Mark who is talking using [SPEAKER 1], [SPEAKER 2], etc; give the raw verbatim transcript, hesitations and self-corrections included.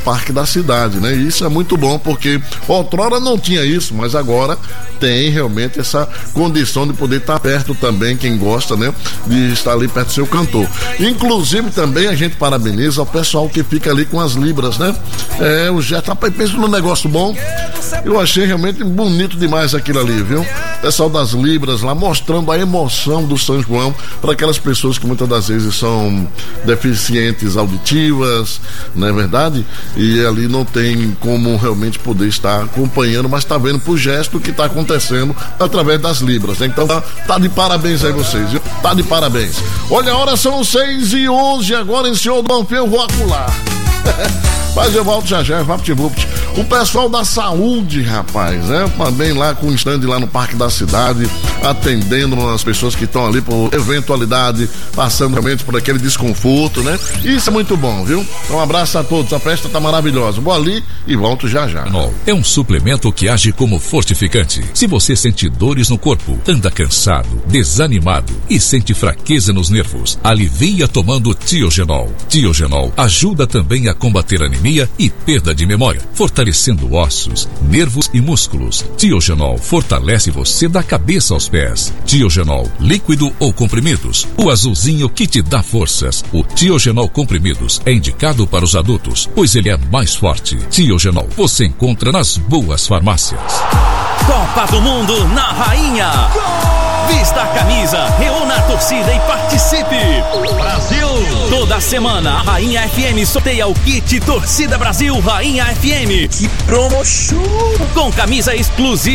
[SPEAKER 1] Parque da Cidade, né? E isso é muito bom, porque outrora não tinha isso, mas agora tem realmente essa condição de poder estar perto também, quem gosta, né? De estar ali perto do seu cantor. Inclusive também a gente parabeniza o pessoal que fica ali com as libras, né? É, o Gerson, rapaz, pensa num negócio bom. Eu achei realmente bonito demais aquilo ali, viu? O pessoal das libras lá mostrando a emoção do São João para aquelas pessoas que muitas das vezes são deficientes auditivas, não é verdade? E ali não tem como realmente poder estar acompanhando, mas está vendo por gesto o que está acontecendo através das libras, né? Então tá, tá de parabéns aí vocês, viu? Tá de parabéns. Olha, a hora são seis e onze agora em Senhor do Bonfim, eu vou acular. Mas eu volto já já, VaptVupt. O pessoal da saúde, rapaz, né? Também lá com o stand lá no Parque da Cidade, atendendo as pessoas que estão ali por eventualidade, passando realmente por aquele desconforto, né? Isso é muito bom, viu? Um abraço a todos, a festa tá maravilhosa. Vou ali e volto já já.
[SPEAKER 2] É um suplemento que age como fortificante. Se você sente dores no corpo, anda cansado, desanimado e sente fraqueza nos nervos, alivia tomando Tiogenol. Tiogenol ajuda também a combater anemia e perda de memória, fortalecendo ossos, nervos e músculos. Tiogenol fortalece você da cabeça aos pés. Tiogenol, líquido ou comprimidos, o azulzinho que te dá forças. O Tiogenol comprimidos é indicado para os adultos, pois ele é mais forte. Tiogenol você encontra nas boas farmácias.
[SPEAKER 3] Copa do Mundo na Rainha. Vista a camisa, reúna a torcida e participe. Brasil! Toda semana a Rainha F M sorteia o kit Torcida Brasil Rainha F M.
[SPEAKER 4] Que promo show!
[SPEAKER 3] Com camisa exclusiva.